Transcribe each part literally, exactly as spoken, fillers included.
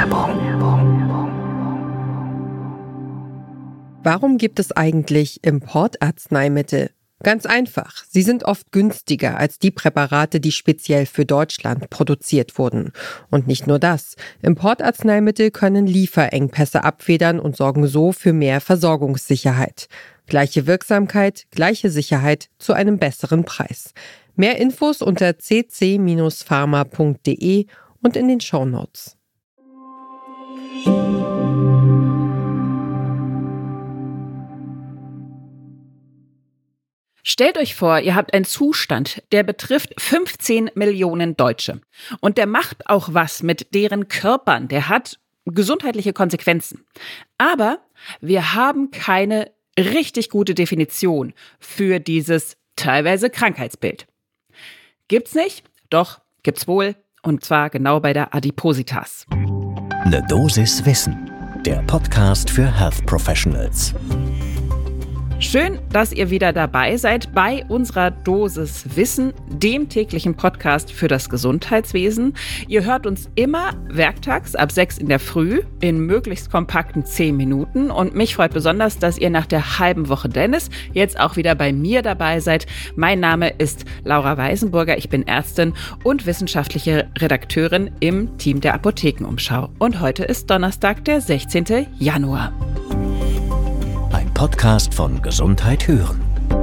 Warum gibt es eigentlich Importarzneimittel? Ganz einfach, sie sind oft günstiger als die Präparate, die speziell für Deutschland produziert wurden. Und nicht nur das, Importarzneimittel können Lieferengpässe abfedern und sorgen so für mehr Versorgungssicherheit. Gleiche Wirksamkeit, gleiche Sicherheit zu einem besseren Preis. Mehr Infos unter c c Bindestrich pharma punkt d e und in den Shownotes. Stellt euch vor, ihr habt einen Zustand, der betrifft fünfzehn Millionen Deutsche. Und der macht auch was mit deren Körpern. Der hat gesundheitliche Konsequenzen. Aber wir haben keine richtig gute Definition für dieses teilweise Krankheitsbild. Gibt's nicht? Doch, gibt's wohl. Und zwar genau bei der Adipositas. Eine Dosis Wissen. Der Podcast für Health Professionals. Schön, dass ihr wieder dabei seid bei unserer Dosis Wissen, dem täglichen Podcast für das Gesundheitswesen. Ihr hört uns immer werktags ab sechs in der Früh in möglichst kompakten zehn Minuten. Und mich freut besonders, dass ihr nach der halben Woche Dennis jetzt auch wieder bei mir dabei seid. Mein Name ist Laura Weisenburger, ich bin Ärztin und wissenschaftliche Redakteurin im Team der Apothekenumschau. Und heute ist Donnerstag, der sechzehnten Januar. Ein Podcast von Gesundheit hören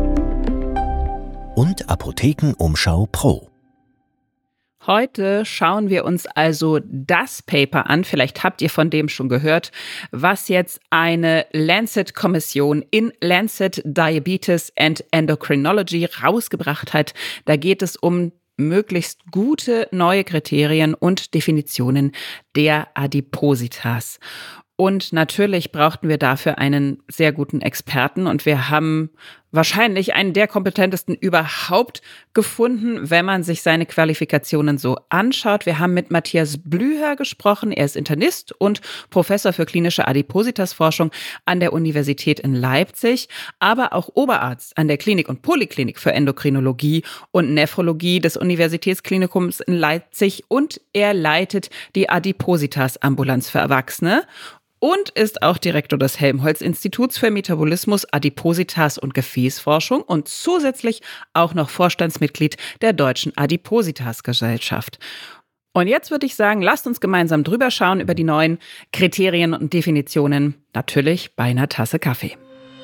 und Apothekenumschau Pro. Heute schauen wir uns also das Paper an, vielleicht habt ihr von dem schon gehört, was jetzt eine Lancet-Kommission in Lancet Diabetes and Endocrinology rausgebracht hat. Da geht es um möglichst gute neue Kriterien und Definitionen der Adipositas. Und natürlich brauchten wir dafür einen sehr guten Experten und wir haben wahrscheinlich einen der kompetentesten überhaupt gefunden, wenn man sich seine Qualifikationen so anschaut. Wir haben mit Matthias Blüher gesprochen. Er ist Internist und Professor für klinische Adipositas-Forschung an der Universität in Leipzig, aber auch Oberarzt an der Klinik und Poliklinik für Endokrinologie und Nephrologie des Universitätsklinikums in Leipzig und er leitet die Adipositas-Ambulanz für Erwachsene. Und ist auch Direktor des Helmholtz-Instituts für Metabolismus, Adipositas und Gefäßforschung und zusätzlich auch noch Vorstandsmitglied der Deutschen Adipositas-Gesellschaft. Und jetzt würde ich sagen, lasst uns gemeinsam drüber schauen über die neuen Kriterien und Definitionen, natürlich bei einer Tasse Kaffee.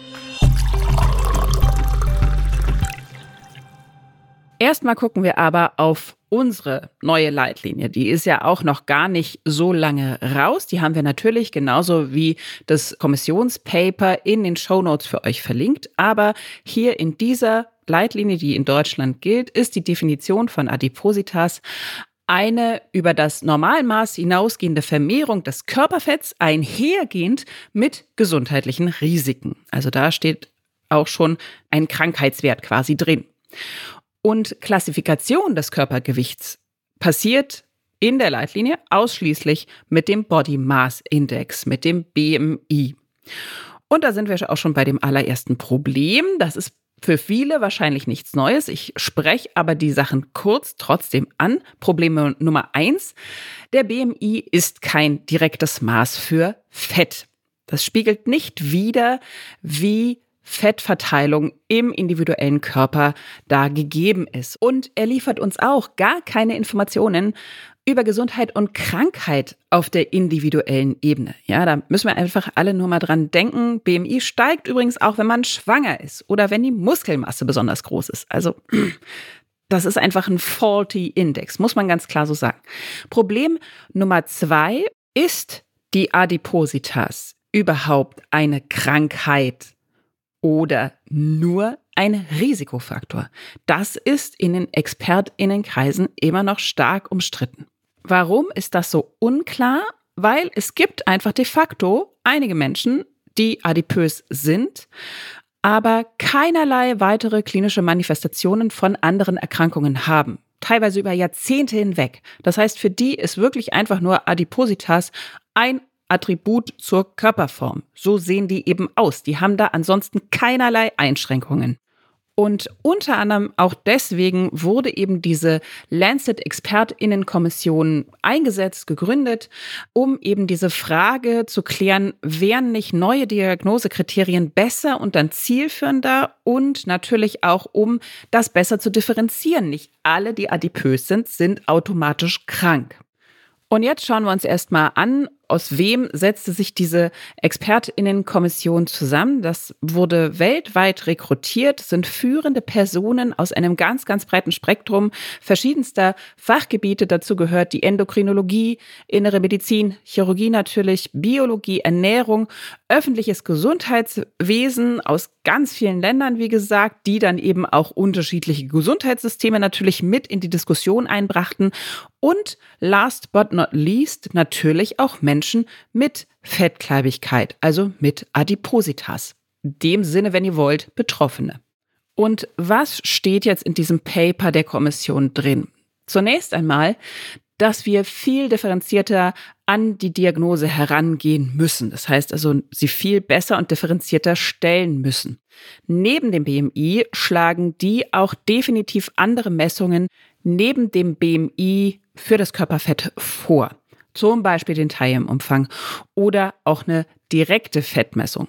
Erstmal gucken wir aber auf unsere neue Leitlinie. Die ist ja auch noch gar nicht so lange raus. Die haben wir natürlich genauso wie das Kommissionspaper in den Shownotes für euch verlinkt. Aber hier in dieser Leitlinie, die in Deutschland gilt, ist die Definition von Adipositas eine über das Normalmaß hinausgehende Vermehrung des Körperfetts einhergehend mit gesundheitlichen Risiken. Also da steht auch schon ein Krankheitswert quasi drin. Und Klassifikation des Körpergewichts passiert in der Leitlinie ausschließlich mit dem Body Mass Index, mit dem B M I. Und da sind wir auch schon bei dem allerersten Problem. Das ist für viele wahrscheinlich nichts Neues. Ich spreche aber die Sachen kurz trotzdem an. Problem Nummer eins. Der B M I ist kein direktes Maß für Fett. Das spiegelt nicht wider, wie Fettverteilung im individuellen Körper da gegeben ist. Und er liefert uns auch gar keine Informationen über Gesundheit und Krankheit auf der individuellen Ebene. Ja, da müssen wir einfach alle nur mal dran denken. B M I steigt übrigens auch, wenn man schwanger ist oder wenn die Muskelmasse besonders groß ist. Also das ist einfach ein faulty Index, muss man ganz klar so sagen. Problem Nummer zwei, ist die Adipositas überhaupt eine Krankheit? Oder nur ein Risikofaktor? Das ist in den ExpertInnenkreisen immer noch stark umstritten. Warum ist das so unklar? Weil es gibt einfach de facto einige Menschen, die adipös sind, aber keinerlei weitere klinische Manifestationen von anderen Erkrankungen haben. Teilweise über Jahrzehnte hinweg. Das heißt, für die ist wirklich einfach nur Adipositas ein Attribut zur Körperform. So sehen die eben aus. Die haben da ansonsten keinerlei Einschränkungen. Und unter anderem auch deswegen wurde eben diese Lancet-ExpertInnen-Kommission eingesetzt, gegründet, um eben diese Frage zu klären, wären nicht neue Diagnosekriterien besser und dann zielführender und natürlich auch, um das besser zu differenzieren. Nicht alle, die adipös sind, sind automatisch krank. Und jetzt schauen wir uns erstmal an, aus wem setzte sich diese ExpertInnen-Kommission zusammen. Das wurde weltweit rekrutiert, sind führende Personen aus einem ganz, ganz breiten Spektrum verschiedenster Fachgebiete. Dazu gehört die Endokrinologie, Innere Medizin, Chirurgie natürlich, Biologie, Ernährung, öffentliches Gesundheitswesen aus ganz vielen Ländern, wie gesagt, die dann eben auch unterschiedliche Gesundheitssysteme natürlich mit in die Diskussion einbrachten. Und last but not least natürlich auch Menschen mit Fettleibigkeit, also mit Adipositas. In dem Sinne, wenn ihr wollt, Betroffene. Und was steht jetzt in diesem Paper der Kommission drin? Zunächst einmal, dass wir viel differenzierter an die Diagnose herangehen müssen. Das heißt also, sie viel besser und differenzierter stellen müssen. Neben dem B M I schlagen die auch definitiv andere Messungen neben dem B M I für das Körperfett vor. Zum Beispiel den Taillenumfang oder auch eine direkte Fettmessung.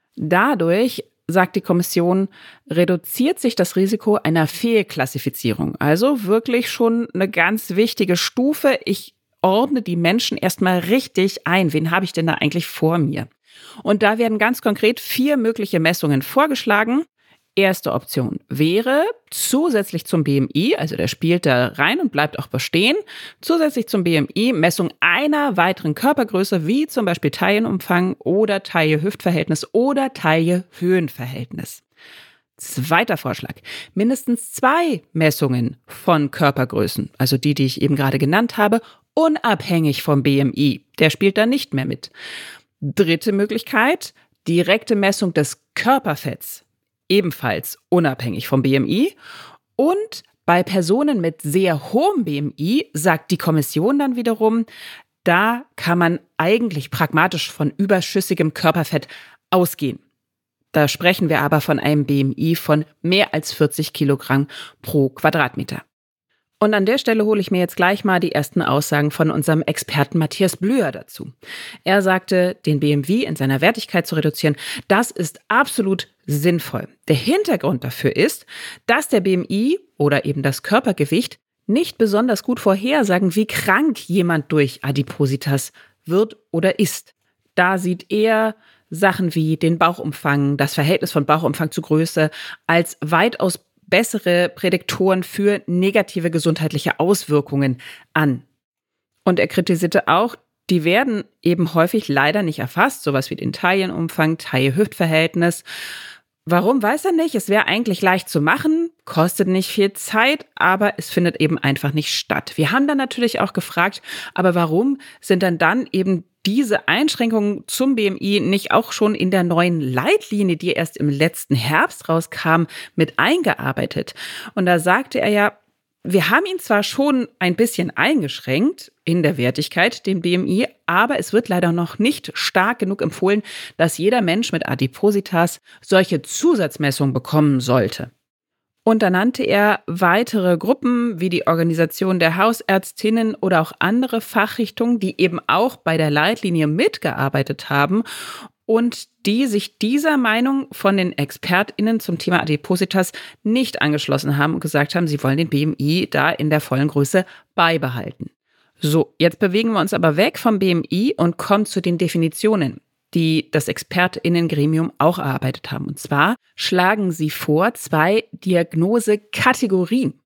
Dadurch, sagt die Kommission, reduziert sich das Risiko einer Fehlklassifizierung. Also wirklich schon eine ganz wichtige Stufe. Ich ordne die Menschen erstmal richtig ein. Wen habe ich denn da eigentlich vor mir? Und da werden ganz konkret vier mögliche Messungen vorgeschlagen. Erste Option wäre zusätzlich zum B M I, also der spielt da rein und bleibt auch bestehen, zusätzlich zum B M I Messung einer weiteren Körpergröße, wie zum Beispiel Taillenumfang oder Taille-Hüft-Verhältnis oder Taille-Höhenverhältnis. Zweiter Vorschlag, mindestens zwei Messungen von Körpergrößen, also die, die ich eben gerade genannt habe, unabhängig vom B M I. Der spielt da nicht mehr mit. Dritte Möglichkeit, direkte Messung des Körperfetts. Ebenfalls unabhängig vom B M I. Und bei Personen mit sehr hohem B M I sagt die Kommission dann wiederum, da kann man eigentlich pragmatisch von überschüssigem Körperfett ausgehen. Da sprechen wir aber von einem B M I von mehr als vierzig Kilogramm pro Quadratmeter. Und an der Stelle hole ich mir jetzt gleich mal die ersten Aussagen von unserem Experten Matthias Blüher dazu. Er sagte, den B M I in seiner Wertigkeit zu reduzieren, das ist absolut sinnvoll. Der Hintergrund dafür ist, dass der B M I oder eben das Körpergewicht nicht besonders gut vorhersagen, wie krank jemand durch Adipositas wird oder ist. Da sieht er Sachen wie den Bauchumfang, das Verhältnis von Bauchumfang zu Größe als weitaus bessere Prädiktoren für negative gesundheitliche Auswirkungen an. Und er kritisierte auch, die werden eben häufig leider nicht erfasst, sowas wie den Taillenumfang, Taille-Hüft-Verhältnis. Warum, weiß er nicht. Es wäre eigentlich leicht zu machen, kostet nicht viel Zeit, aber es findet eben einfach nicht statt. Wir haben dann natürlich auch gefragt, aber warum sind dann dann eben diese Einschränkungen zum B M I nicht auch schon in der neuen Leitlinie, die erst im letzten Herbst rauskam, mit eingearbeitet? Und da sagte er ja, wir haben ihn zwar schon ein bisschen eingeschränkt in der Wertigkeit, den B M I, aber es wird leider noch nicht stark genug empfohlen, dass jeder Mensch mit Adipositas solche Zusatzmessungen bekommen sollte. Und da nannte er weitere Gruppen wie die Organisation der Hausärztinnen oder auch andere Fachrichtungen, die eben auch bei der Leitlinie mitgearbeitet haben und die sich dieser Meinung von den ExpertInnen zum Thema Adipositas nicht angeschlossen haben und gesagt haben, sie wollen den B M I da in der vollen Größe beibehalten. So, jetzt bewegen wir uns aber weg vom B M I und kommen zu den Definitionen, die das ExpertInnen-Gremium auch erarbeitet haben. Und zwar schlagen sie vor zwei Diagnosekategorien.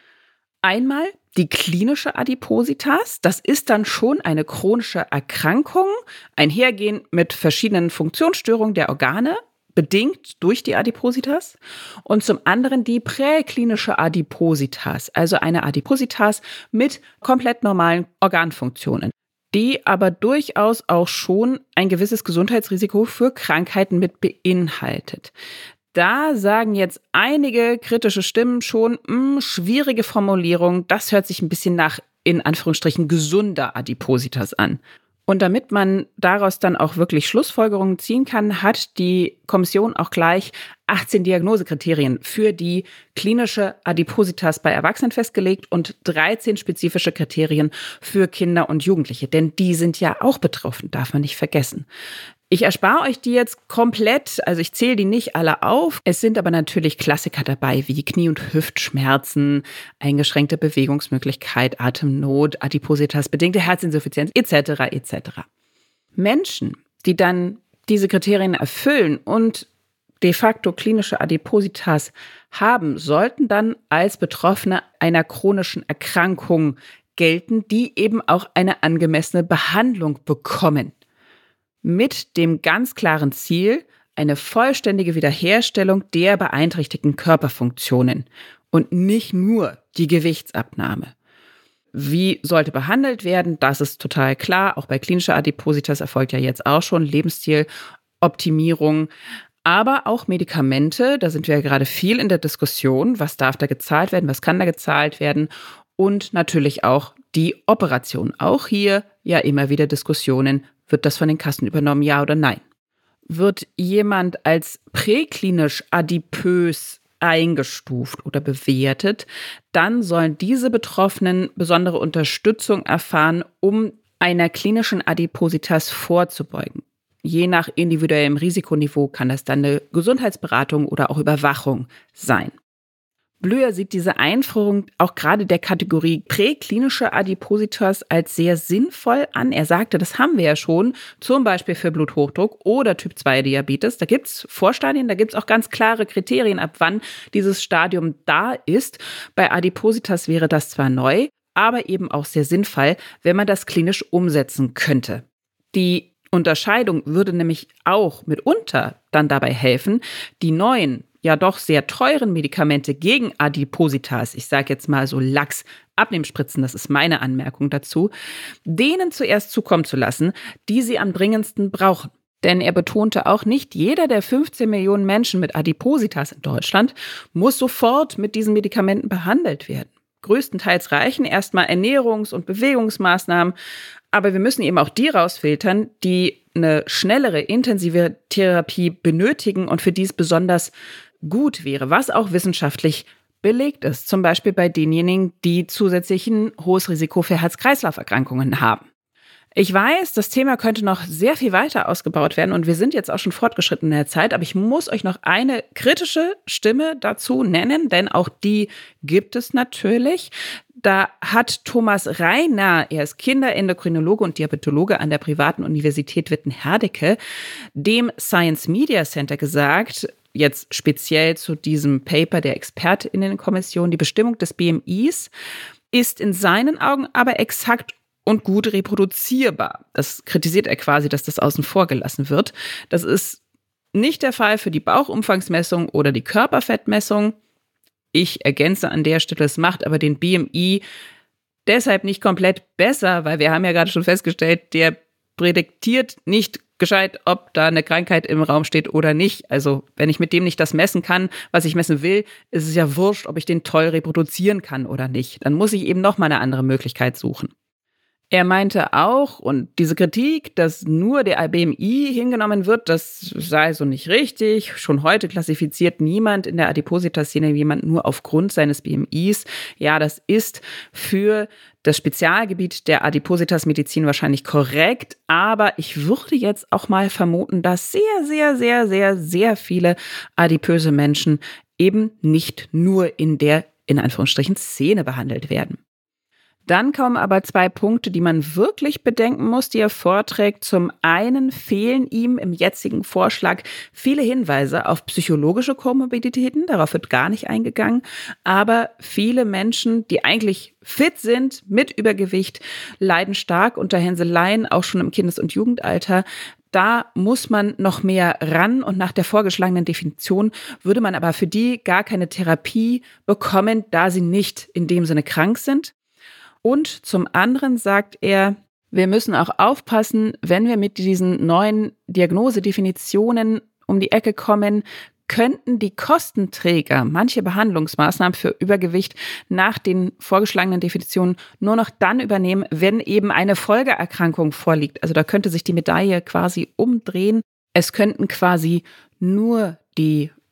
Einmal die klinische Adipositas, das ist dann schon eine chronische Erkrankung, einhergehend mit verschiedenen Funktionsstörungen der Organe, bedingt durch die Adipositas. Und zum anderen die präklinische Adipositas, also eine Adipositas mit komplett normalen Organfunktionen, die aber durchaus auch schon ein gewisses Gesundheitsrisiko für Krankheiten mit beinhaltet. Da sagen jetzt einige kritische Stimmen schon, mh, schwierige Formulierung, das hört sich ein bisschen nach, in Anführungsstrichen, gesunder Adipositas an. Und damit man daraus dann auch wirklich Schlussfolgerungen ziehen kann, hat die Kommission auch gleich achtzehn Diagnosekriterien für die klinische Adipositas bei Erwachsenen festgelegt und dreizehn spezifische Kriterien für Kinder und Jugendliche. Denn die sind ja auch betroffen, darf man nicht vergessen. Ich erspare euch die jetzt komplett, also ich zähle die nicht alle auf. Es sind aber natürlich Klassiker dabei wie Knie- und Hüftschmerzen, eingeschränkte Bewegungsmöglichkeit, Atemnot, Adipositas, bedingte Herzinsuffizienz et cetera et cetera. Menschen, die dann diese Kriterien erfüllen und de facto klinische Adipositas haben, sollten dann als Betroffene einer chronischen Erkrankung gelten, die eben auch eine angemessene Behandlung bekommen. Mit dem ganz klaren Ziel, eine vollständige Wiederherstellung der beeinträchtigten Körperfunktionen und nicht nur die Gewichtsabnahme. Wie sollte behandelt werden? Das ist total klar. Auch bei klinischer Adipositas erfolgt ja jetzt auch schon Lebensstiloptimierung. Aber auch Medikamente, da sind wir ja gerade viel in der Diskussion. Was darf da gezahlt werden? Was kann da gezahlt werden? Und natürlich auch die Operation. Auch hier ja immer wieder Diskussionen. Wird das von den Kassen übernommen, ja oder nein? Wird jemand als präklinisch adipös eingestuft oder bewertet, dann sollen diese Betroffenen besondere Unterstützung erfahren, um einer klinischen Adipositas vorzubeugen. Je nach individuellem Risikoniveau kann das dann eine Gesundheitsberatung oder auch Überwachung sein. Blöher sieht diese Einführung auch gerade der Kategorie präklinische Adipositas als sehr sinnvoll an. Er sagte, das haben wir ja schon, zum Beispiel für Bluthochdruck oder Typ zwei Diabetes. Da gibt es Vorstadien, da gibt es auch ganz klare Kriterien, ab wann dieses Stadium da ist. Bei Adipositas wäre das zwar neu, aber eben auch sehr sinnvoll, wenn man das klinisch umsetzen könnte. Die Unterscheidung würde nämlich auch mitunter dann dabei helfen, die neuen, ja doch sehr teuren Medikamente gegen Adipositas, ich sage jetzt mal so Lachs, Abnehmspritzen, das ist meine Anmerkung dazu, denen zuerst zukommen zu lassen, die sie am dringendsten brauchen. Denn er betonte auch, nicht jeder der fünfzehn Millionen Menschen mit Adipositas in Deutschland muss sofort mit diesen Medikamenten behandelt werden. Größtenteils reichen erstmal Ernährungs- und Bewegungsmaßnahmen, aber wir müssen eben auch die rausfiltern, die eine schnellere, intensive Therapie benötigen und für die es besonders gut wäre, was auch wissenschaftlich belegt ist. Zum Beispiel bei denjenigen, die zusätzlich ein hohes Risiko für Herz-Kreislauf-Erkrankungen haben. Ich weiß, das Thema könnte noch sehr viel weiter ausgebaut werden und wir sind jetzt auch schon fortgeschritten in der Zeit, aber ich muss euch noch eine kritische Stimme dazu nennen, denn auch die gibt es natürlich. Da hat Thomas Reiner, er ist Kinderendokrinologe und Diabetologe an der privaten Universität Witten-Herdecke, dem Science Media Center gesagt, jetzt speziell zu diesem Paper der ExpertInnenkommission, die Bestimmung des B M Is ist in seinen Augen aber exakt und gut reproduzierbar. Das kritisiert er quasi, dass das außen vor gelassen wird. Das ist nicht der Fall für die Bauchumfangsmessung oder die Körperfettmessung. Ich ergänze an der Stelle, es macht aber den B M I deshalb nicht komplett besser, weil wir haben ja gerade schon festgestellt, der prädiktiert nicht gescheit, ob da eine Krankheit im Raum steht oder nicht. Also wenn ich mit dem nicht das messen kann, was ich messen will, ist es ja wurscht, ob ich den toll reproduzieren kann oder nicht. Dann muss ich eben noch mal eine andere Möglichkeit suchen. Er meinte auch, und diese Kritik, dass nur der B M I hingenommen wird, das sei so nicht richtig. Schon heute klassifiziert niemand in der Adipositas-Szene jemand nur aufgrund seines B M Is. Ja, das ist für das Spezialgebiet der Adipositas-Medizin wahrscheinlich korrekt, aber ich würde jetzt auch mal vermuten, dass sehr, sehr, sehr, sehr, sehr viele adipöse Menschen eben nicht nur in der, in Anführungsstrichen, Szene behandelt werden. Dann kommen aber zwei Punkte, die man wirklich bedenken muss, die er vorträgt. Zum einen fehlen ihm im jetzigen Vorschlag viele Hinweise auf psychologische Komorbiditäten. Darauf wird gar nicht eingegangen. Aber viele Menschen, die eigentlich fit sind mit Übergewicht, leiden stark unter Hänseleien, auch schon im Kindes- und Jugendalter. Da muss man noch mehr ran und nach der vorgeschlagenen Definition würde man aber für die gar keine Therapie bekommen, da sie nicht in dem Sinne krank sind. Und zum anderen sagt er, wir müssen auch aufpassen, wenn wir mit diesen neuen Diagnosedefinitionen um die Ecke kommen, könnten die Kostenträger manche Behandlungsmaßnahmen für Übergewicht nach den vorgeschlagenen Definitionen nur noch dann übernehmen, wenn eben eine Folgeerkrankung vorliegt. Also da könnte sich die Medaille quasi umdrehen. Es könnten quasi nur die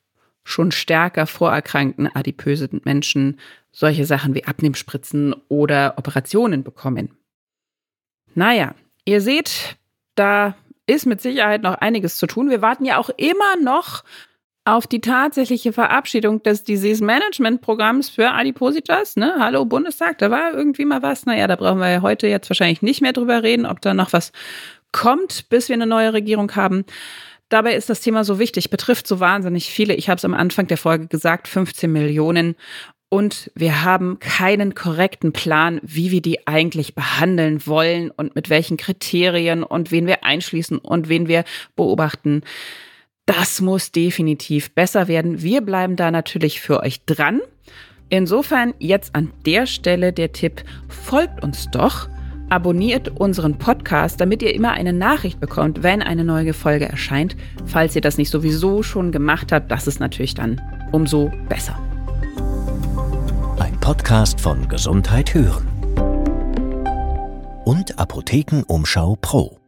schon stärker vorerkrankten adipösen Menschen solche Sachen wie Abnehmspritzen oder Operationen bekommen. Naja, ihr seht, da ist mit Sicherheit noch einiges zu tun. Wir warten ja auch immer noch auf die tatsächliche Verabschiedung des Disease Management Programms für Adipositas. Ne? Hallo Bundestag, da war irgendwie mal was. Naja, da brauchen wir ja heute jetzt wahrscheinlich nicht mehr drüber reden, ob da noch was kommt, bis wir eine neue Regierung haben. Dabei ist das Thema so wichtig, betrifft so wahnsinnig viele. Ich habe es am Anfang der Folge gesagt, fünfzehn Millionen. Und wir haben keinen korrekten Plan, wie wir die eigentlich behandeln wollen und mit welchen Kriterien und wen wir einschließen und wen wir beobachten. Das muss definitiv besser werden. Wir bleiben da natürlich für euch dran. Insofern jetzt an der Stelle der Tipp, folgt uns doch, abonniert unseren Podcast, damit ihr immer eine Nachricht bekommt, wenn eine neue Folge erscheint. Falls ihr das nicht sowieso schon gemacht habt, das ist natürlich dann umso besser. Ein Podcast von Gesundheit hören und Apothekenumschau Pro.